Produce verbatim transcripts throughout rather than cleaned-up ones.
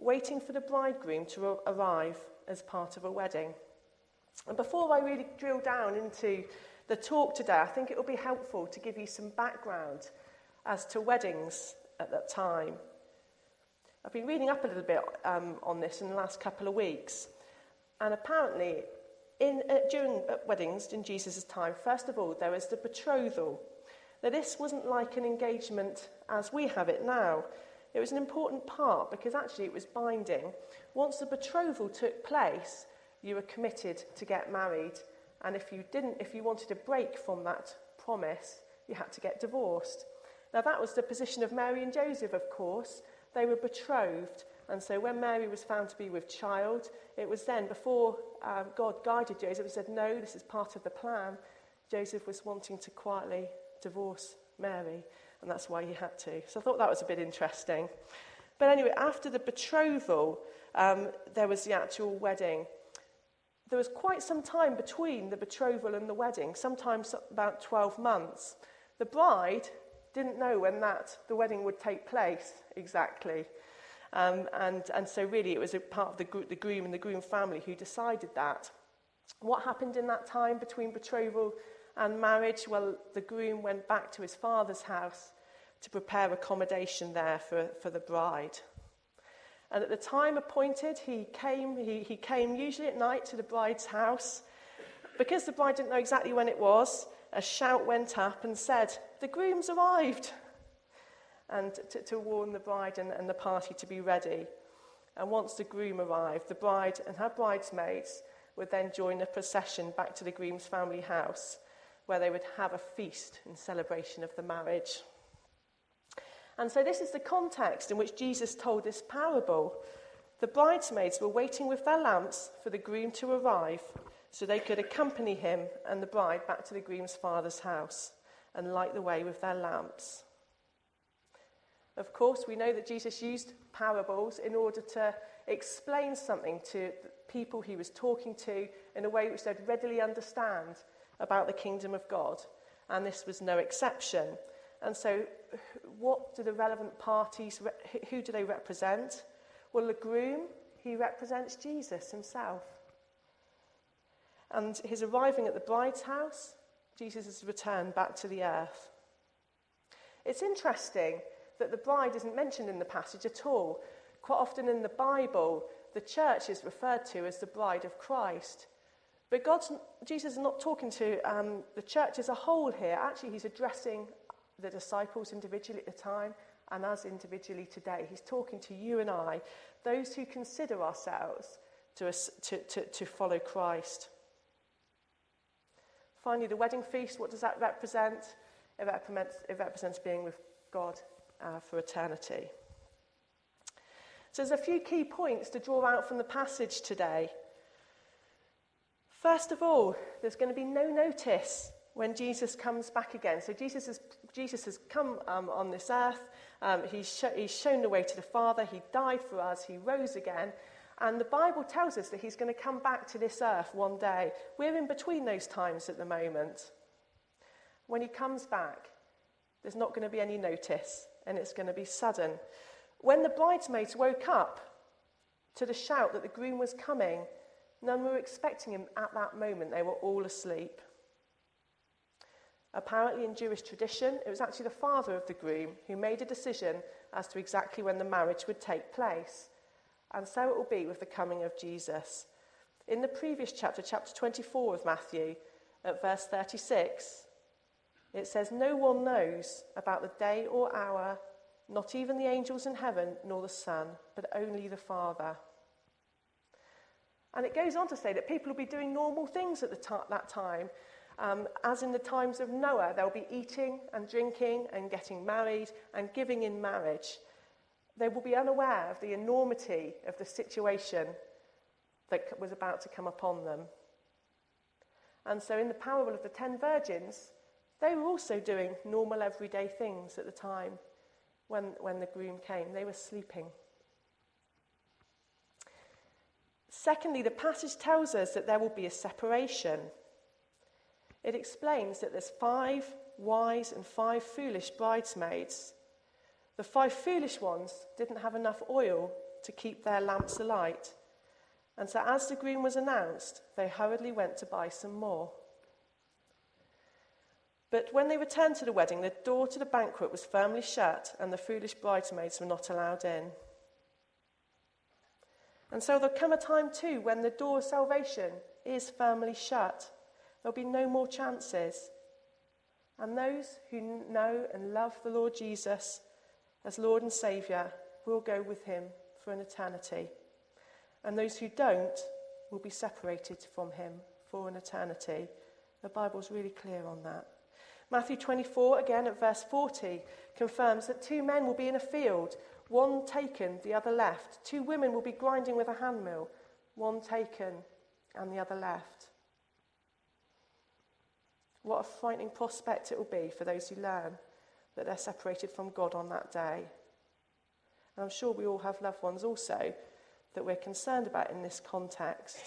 waiting for the bridegroom to arrive as part of a wedding. And before I really drill down into the talk today, I think it will be helpful to give you some background as to weddings at that time. I've been reading up a little bit um, on this in the last couple of weeks, and apparently in uh, during uh, weddings in Jesus' time, first of all, there was the betrothal. Now, this wasn't like an engagement as we have it now. It was an important part because actually it was binding. Once the betrothal took place, you were committed to get married, and if you didn't, if you wanted to break from that promise, you had to get divorced. Now, that was the position of Mary and Joseph, of course. They were betrothed, and so when Mary was found to be with child, it was then, before um, God guided Joseph and said, no, this is part of the plan, Joseph was wanting to quietly divorce Mary, and that's why he had to. So I thought that was a bit interesting. But anyway, after the betrothal, um, there was the actual wedding. There was quite some time between the betrothal and the wedding, sometimes about twelve months. The bride didn't know when that the wedding would take place exactly. Um, and, and so really it was a part of the, gr- the groom and the groom family who decided that. What happened in that time between betrothal and marriage? Well, the groom went back to his father's house to prepare accommodation there for, for the bride. And at the time appointed, he came, he, he came usually at night to the bride's house. Because the bride didn't know exactly when it was, a shout went up and said, "The groom's arrived," and to, to warn the bride and, and the party to be ready. And once the groom arrived, the bride and her bridesmaids would then join a procession back to the groom's family house, where they would have a feast in celebration of the marriage. And so this is the context in which Jesus told this parable. The bridesmaids were waiting with their lamps for the groom to arrive, so they could accompany him and the bride back to the groom's father's house and light the way with their lamps. Of course, we know that Jesus used parables in order to explain something to the people he was talking to in a way which they'd readily understand about the kingdom of God, and this was no exception. And so what do the relevant parties, who do they represent? Well, the groom, he represents Jesus himself. And his arriving at the bride's house, Jesus' return back to the earth. It's interesting that the bride isn't mentioned in the passage at all. Quite often in the Bible, the church is referred to as the bride of Christ. But God's, Jesus is not talking to um, the church as a whole here. Actually, he's addressing the disciples individually at the time and us individually today. He's talking to you and I, those who consider ourselves to, to, to, to follow Christ. Finally, the wedding feast, what does that represent? It represents, it represents being with God uh, for eternity. So there's a few key points to draw out from the passage today. First of all, there's going to be no notice when Jesus comes back again. So Jesus has, Jesus has come um, on this earth. Um, he's, sh- he's shown the way to the Father. He died for us. He rose again. And the Bible tells us that he's going to come back to this earth one day. We're in between those times at the moment. When he comes back, there's not going to be any notice, and it's going to be sudden. When the bridesmaids woke up to the shout that the groom was coming, none were expecting him at that moment. They were all asleep. Apparently, in Jewish tradition, it was actually the father of the groom who made a decision as to exactly when the marriage would take place. And so it will be with the coming of Jesus. In the previous chapter, chapter twenty-four of Matthew, at verse thirty-six, it says, "No one knows about the day or hour, not even the angels in heaven, nor the Son, but only the Father." And it goes on to say that people will be doing normal things at the t- that time. Um, as in the times of Noah, they'll be eating and drinking and getting married and giving in marriage. They will be unaware of the enormity of the situation that was about to come upon them. And so in the parable of the ten virgins, they were also doing normal everyday things at the time when, when the groom came. They were sleeping. Secondly, the passage tells us that there will be a separation. It explains that there's five wise and five foolish bridesmaids. The five foolish ones didn't have enough oil to keep their lamps alight. And so as the groom was announced, they hurriedly went to buy some more. But when they returned to the wedding, the door to the banquet was firmly shut, and the foolish bridesmaids were not allowed in. And so there'll come a time too when the door of salvation is firmly shut. There'll be no more chances. And those who know and love the Lord Jesus as Lord and Saviour will go with him for an eternity. And those who don't will be separated from him for an eternity. The Bible's really clear on that. Matthew twenty-four, again at verse forty, confirms that two men will be in a field, one taken, the other left. Two women will be grinding with a handmill, one taken and the other left. What a frightening prospect it will be for those who learn that they're separated from God on that day. And I'm sure we all have loved ones also that we're concerned about in this context.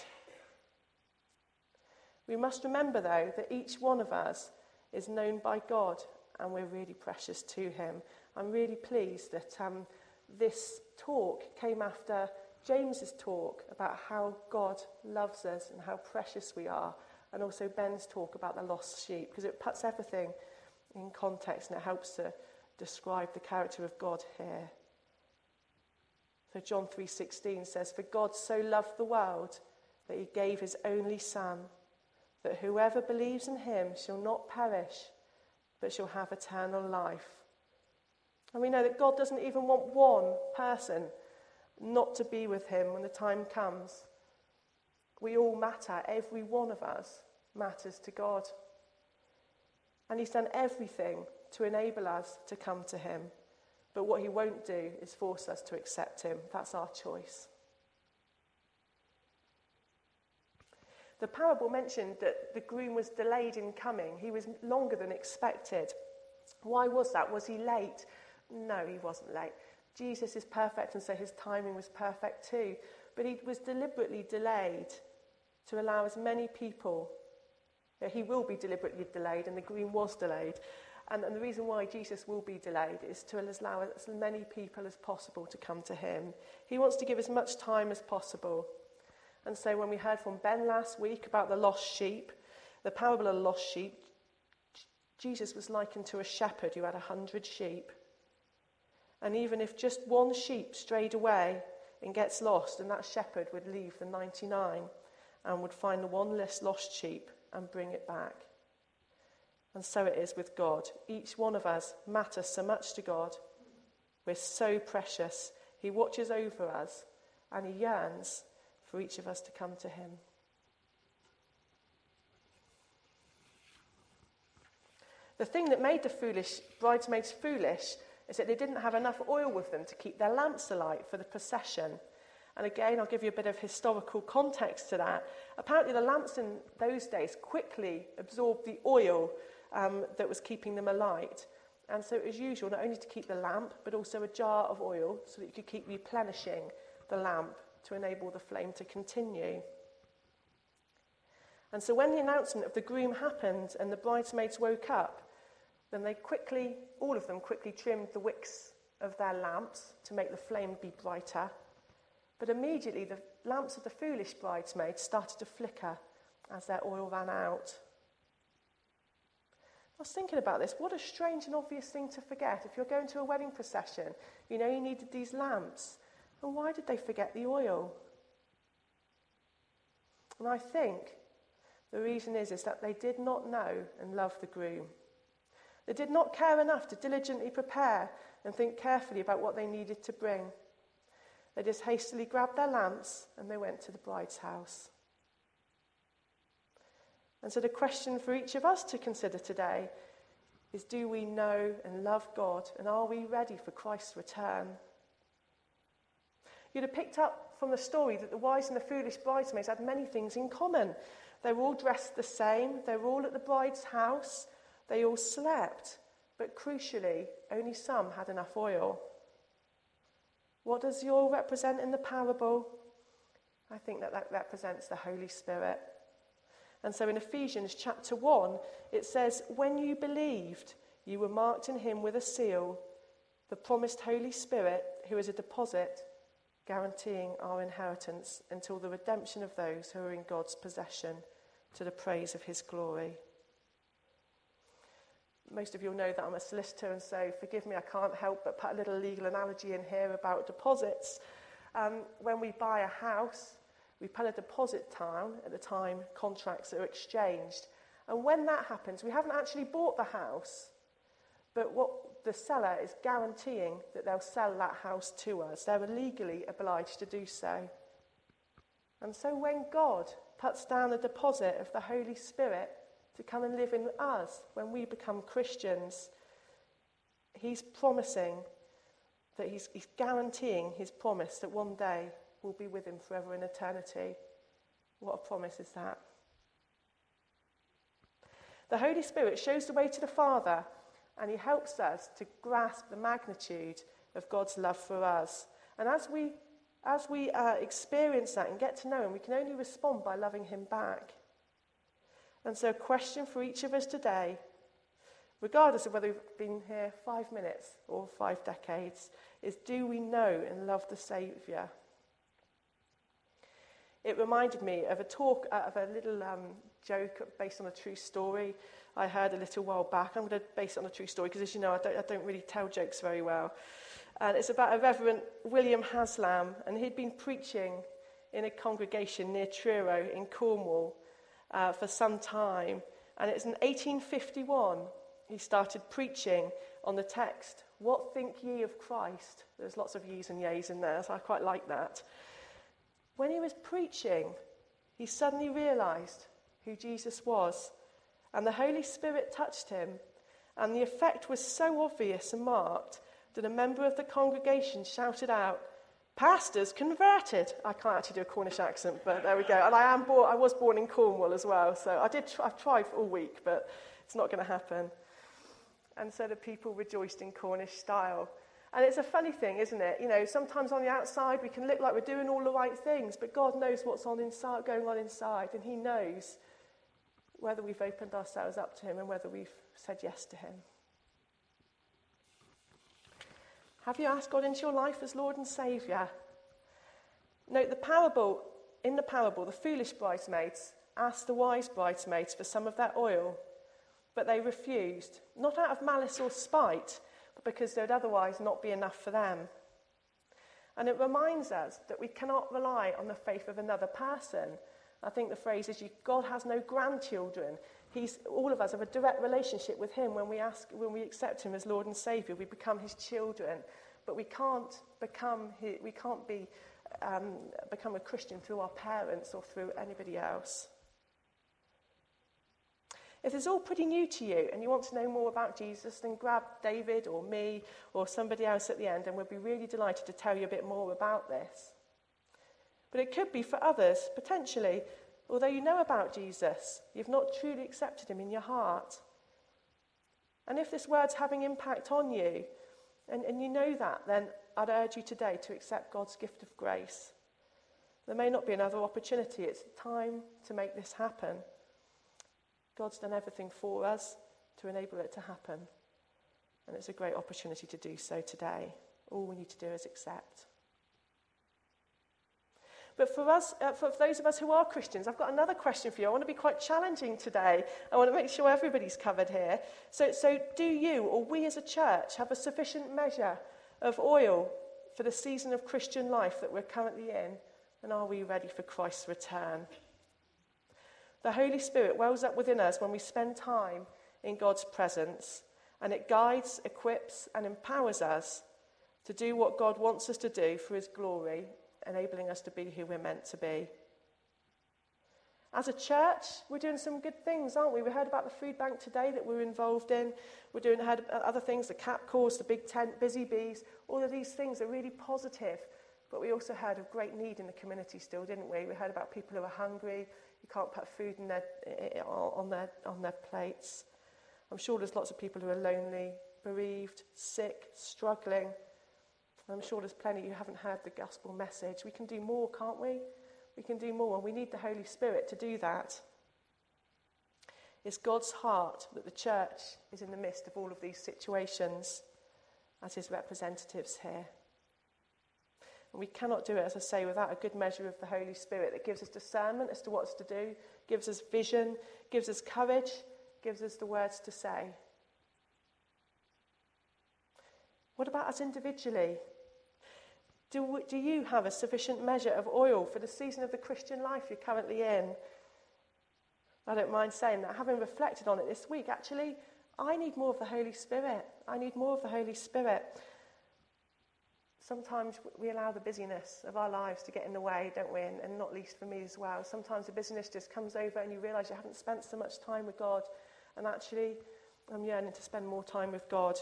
We must remember, though, that each one of us is known by God and we're really precious to him. I'm really pleased that um, this talk came after James's talk about how God loves us and how precious we are, and also Ben's talk about the lost sheep, because it puts everything in context and it helps to describe the character of God here. So John three sixteen says, "For God so loved the world that he gave his only Son, that whoever believes in him shall not perish, but shall have eternal life." And we know that God doesn't even want one person not to be with him when the time comes. We all matter. Every one of us matters to God. And he's done everything to enable us to come to him. But what he won't do is force us to accept him. That's our choice. The parable mentioned that the groom was delayed in coming. He was longer than expected. Why was that? Was he late? No, he wasn't late. Jesus is perfect, and so his timing was perfect too. But he was deliberately delayed to allow as many people. He will be deliberately delayed, and the groom was delayed. And, and the reason why Jesus will be delayed is to allow as many people as possible to come to him. He wants to give as much time as possible. And so when we heard from Ben last week about the lost sheep, the parable of the lost sheep, Jesus was likened to a shepherd who had a hundred sheep. And even if just one sheep strayed away and gets lost, and that shepherd would leave the ninety-nine and would find the one less lost sheep and bring it back. And so it is with God. Each one of us matters so much to God. We're so precious. He watches over us and he yearns for each of us to come to him. The thing that made the foolish bridesmaids foolish is that they didn't have enough oil with them to keep their lamps alight for the procession. And again, I'll give you a bit of historical context to that. Apparently the lamps in those days quickly absorbed the oil um, that was keeping them alight. And so it was usual not only to keep the lamp, but also a jar of oil so that you could keep replenishing the lamp to enable the flame to continue. And so when the announcement of the groom happened and the bridesmaids woke up, then they quickly, all of them quickly trimmed the wicks of their lamps to make the flame be brighter. But immediately the lamps of the foolish bridesmaids started to flicker as their oil ran out. I was thinking about this. What a strange and obvious thing to forget. If you're going to a wedding procession, you know you needed these lamps. And why did they forget the oil? And I think the reason is, is that they did not know and love the groom. They did not care enough to diligently prepare and think carefully about what they needed to bring. They just hastily grabbed their lamps and they went to the bride's house. And so the question for each of us to consider today is, do we know and love God, and are we ready for Christ's return? You'd have picked up from the story that the wise and the foolish bridesmaids had many things in common. They were all dressed the same, they were all at the bride's house, they all slept, but crucially, only some had enough oil. What does the oil represent in the parable? I think that that represents the Holy Spirit. And so in Ephesians chapter one, it says, when you believed, you were marked in him with a seal, the promised Holy Spirit, who is a deposit guaranteeing our inheritance until the redemption of those who are in God's possession to the praise of his glory. Most of you will know that I'm a solicitor, and so forgive me, I can't help but put a little legal analogy in here about deposits. Um, when we buy a house, we put a deposit down at the time contracts are exchanged. And when that happens, we haven't actually bought the house, but what the seller is guaranteeing that they'll sell that house to us. They're legally obliged to do so. And so when God puts down a deposit of the Holy Spirit to come and live in us when we become Christians, he's promising that he's, he's guaranteeing his promise that one day we'll be with him forever in eternity. What a promise is that? The Holy Spirit shows the way to the Father, and he helps us to grasp the magnitude of God's love for us. And as we, as we uh, experience that and get to know him, we can only respond by loving him back. And so a question for each of us today, regardless of whether we've been here five minutes or five decades, is do we know and love the Saviour? It reminded me of a talk, uh, of a little um, joke based on a true story I heard a little while back. I'm going to base it on a true story because, as you know, I don't, I don't really tell jokes very well. And it's about a Reverend William Haslam, and he'd been preaching in a congregation near Truro in Cornwall uh, for some time. And it's in eighteen fifty-one he started preaching on the text, "What think ye of Christ?" There's lots of ye's and ye's in there, so I quite like that. When he was preaching, he suddenly realised who Jesus was, and the Holy Spirit touched him, and the effect was so obvious and marked that a member of the congregation shouted out, "Pastor's converted!" I can't actually do a Cornish accent, but there we go. And I am born, I was born in Cornwall as well, so I did. Try, I've tried all week, but it's not going to happen. And so the people rejoiced in Cornish style. And it's a funny thing, isn't it? You know, sometimes on the outside we can look like we're doing all the right things, but God knows what's on inside, going on inside, and he knows whether we've opened ourselves up to him and whether we've said yes to him. Have you asked God into your life as Lord and Saviour? Note the parable, in the parable, the foolish bridesmaids asked the wise bridesmaids for some of their oil, but they refused, not out of malice or spite, but because there would otherwise not be enough for them. And it reminds us that we cannot rely on the faith of another person. I think the phrase is, God has no grandchildren. He's, all of us have a direct relationship with him. When we ask, when we accept him as Lord and Saviour, we become his children. But we can't become, we can't be, um, become a Christian through our parents or through anybody else. If it's all pretty new to you and you want to know more about Jesus, then grab David or me or somebody else at the end, and we'll be really delighted to tell you a bit more about this. But it could be for others, potentially, although you know about Jesus, you've not truly accepted him in your heart. And if this word's having impact on you, and, and you know that, then I'd urge you today to accept God's gift of grace. There may not be another opportunity. It's time to make this happen. God's done everything for us to enable it to happen. And it's a great opportunity to do so today. All we need to do is accept. But for us, uh, for those of us who are Christians, I've got another question for you. I want to be quite challenging today. I want to make sure everybody's covered here. So, so do you, or we as a church, have a sufficient measure of oil for the season of Christian life that we're currently in? And are we ready for Christ's return? The Holy Spirit wells up within us when we spend time in God's presence, and it guides, equips, and empowers us to do what God wants us to do for his glory, enabling us to be who we're meant to be. As a church, we're doing some good things, aren't we? We heard about the food bank today that we're involved in. We're doing heard other things, the CAP course, the Big Tent, Busy Bees. All of these things are really positive. But we also heard of great need in the community still, didn't we? We heard about people who are hungry, who can't put food in their, on, their, on their plates. I'm sure there's lots of people who are lonely, bereaved, sick, struggling. I'm sure there's plenty who haven't heard the gospel message. We can do more, can't we? We can do more, and we need the Holy Spirit to do that. It's God's heart that the church is in the midst of all of these situations. as his representatives here. And we cannot do it, as I say, without a good measure of the Holy Spirit that gives us discernment as to what's to do, gives us vision, gives us courage, gives us the words to say. What about us individually? Do, we, do you have a sufficient measure of oil for the season of the Christian life you're currently in? I don't mind saying that. Having reflected on it this week, actually, I need more of the Holy Spirit. I need more of the Holy Spirit. Sometimes we allow the busyness of our lives to get in the way, don't we? And, and not least for me as well. Sometimes the busyness just comes over and you realise you haven't spent so much time with God. And actually, I'm yearning to spend more time with God.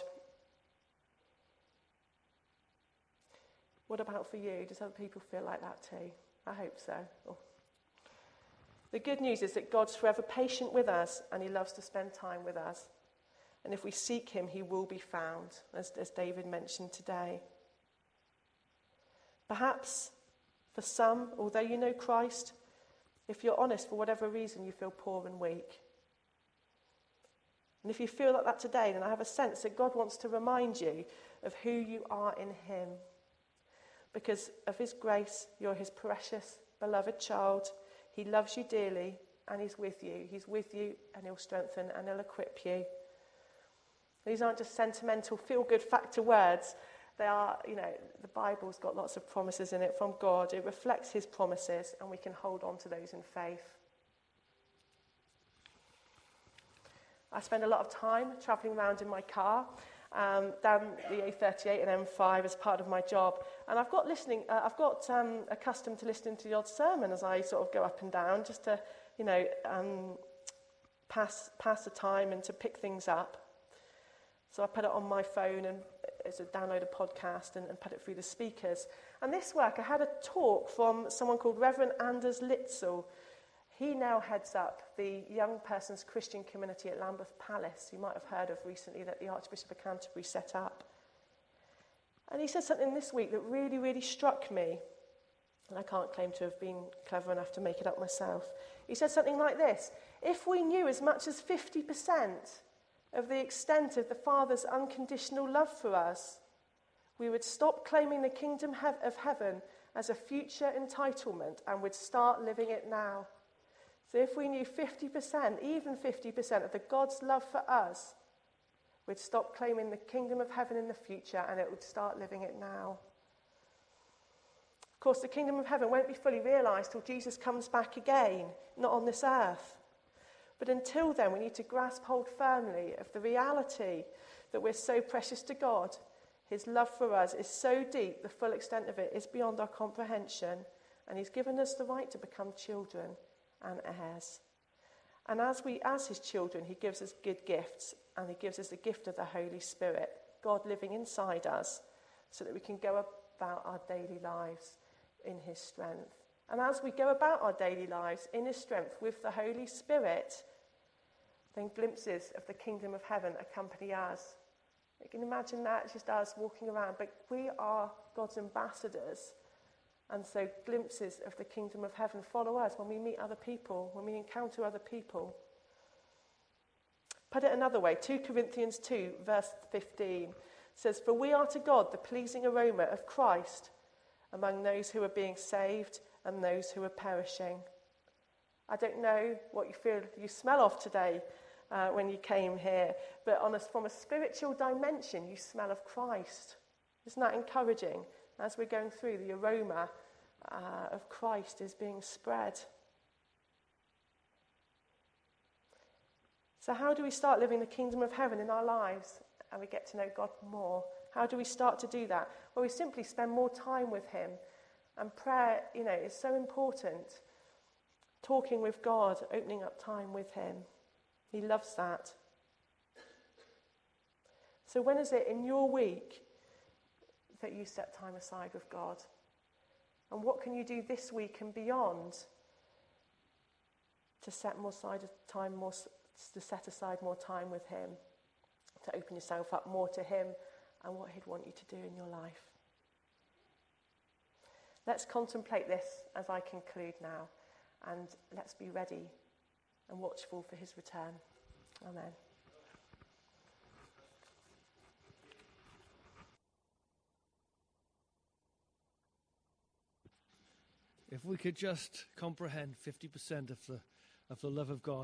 What about for you? Does other people feel like that too? I hope so. Oh. The good news is that God's forever patient with us and he loves to spend time with us. And if we seek him, he will be found, as, as David mentioned today. Perhaps for some, although you know Christ, if you're honest, for whatever reason, you feel poor and weak. And if you feel like that today, then I have a sense that God wants to remind you of who you are in him. Because of his grace, you're his precious, beloved child. He loves you dearly and he's with you. He's with you and he'll strengthen and he'll equip you. These aren't just sentimental, feel-good factor words. They are, you know, the Bible's got lots of promises in it from God. It reflects his promises and we can hold on to those in faith. I spend a lot of time travelling around in my car, um, down the A thirty-eight and M five as part of my job. And I've got listening, uh, I've got um, accustomed to listening to the odd sermon as I sort of go up and down, just to, you know, um, pass pass the time and to pick things up. So I put it on my phone and it's a download a podcast and, and put it through the speakers. And this week I had a talk from someone called Reverend Anders Litzel. He now heads up the young person's Christian community at Lambeth Palace. You might have heard of recently that the Archbishop of Canterbury set up. And he said something this week that really, really struck me. And I can't claim to have been clever enough to make it up myself. He said something like this: if we knew as much as fifty percent of the extent of the Father's unconditional love for us, we would stop claiming the kingdom of heaven as a future entitlement and would start living it now. So if we knew fifty percent, even fifty percent of the God's love for us, we'd stop claiming the kingdom of heaven in the future and it would start living it now. Of course, the kingdom of heaven won't be fully realised till Jesus comes back again, not on this earth. But until then, we need to grasp hold firmly of the reality that we're so precious to God. His love for us is so deep, the full extent of it is beyond our comprehension, and he's given us the right to become children and heirs. And as we, as his children, he gives us good gifts, and he gives us the gift of the Holy Spirit, God living inside us, so that we can go about our daily lives in his strength. And as we go about our daily lives in his strength with the Holy Spirit, then glimpses of the kingdom of heaven accompany us. You can imagine that, just us walking around, but we are God's ambassadors. And so glimpses of the kingdom of heaven follow us when we meet other people, when we encounter other people. Put it another way, Second Corinthians two, verse fifteen says, "For we are to God the pleasing aroma of Christ among those who are being saved and those who are perishing." I don't know what you feel you smell of today uh, when you came here, but on a, from a spiritual dimension, you smell of Christ. Isn't that encouraging? As we're going through, the aroma uh, of Christ is being spread. So how do we start living the kingdom of heaven in our lives and we get to know God more? How do we start to do that? Well, we simply spend more time with him. And prayer, you know, is so important. Talking with God, opening up time with him. He loves that. So when is it in your week that you set time aside with God? And what can you do this week and beyond to set more side of time, more to set aside more time with him, to open yourself up more to him and what he'd want you to do in your life? Let's contemplate this as I conclude now, and let's be ready and watchful for his return. Amen. If we could just comprehend fifty percent of the, of the love of God